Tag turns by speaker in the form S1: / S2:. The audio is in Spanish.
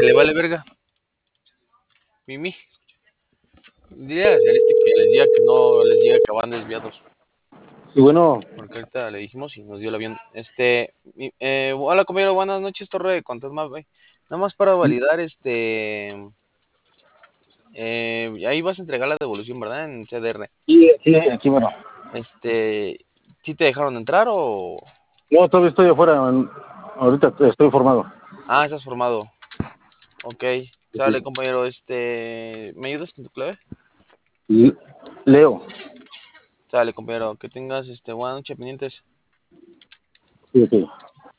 S1: que le vale verga. Mimi. Dile a Celeste que les diga que no les diga que van desviados.
S2: Y bueno,
S1: Porque ahorita le dijimos y nos dio el avión. Hola compañero, buenas noches, Torre de Fantasma, güey. Nada más para validar, ahí vas a entregar la devolución, ¿verdad? En CDR.
S2: y aquí, bueno.
S1: ¿Sí te dejaron entrar o...?
S2: No, todavía estoy afuera. Ahorita estoy formado.
S1: Ah, estás formado. Ok,
S2: Sí.
S1: sale compañero, ¿me ayudas con tu clave?
S2: Y Leo.
S1: Sale compañero, que tengas, buena noche pendientes.
S2: Sí, sí.